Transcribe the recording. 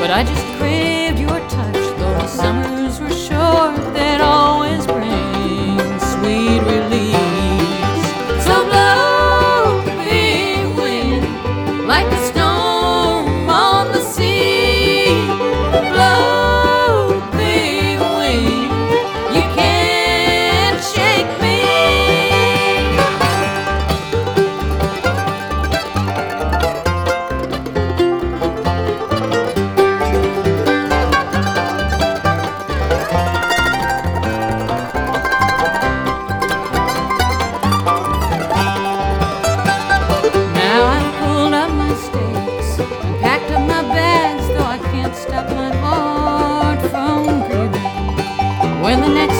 But I just craved your touch, though the summers were short, that always brings sweet release. So blow, big wind, like a storm on the sea. Blow, big wind, you can't shake me. Stop my heart from grieving when the next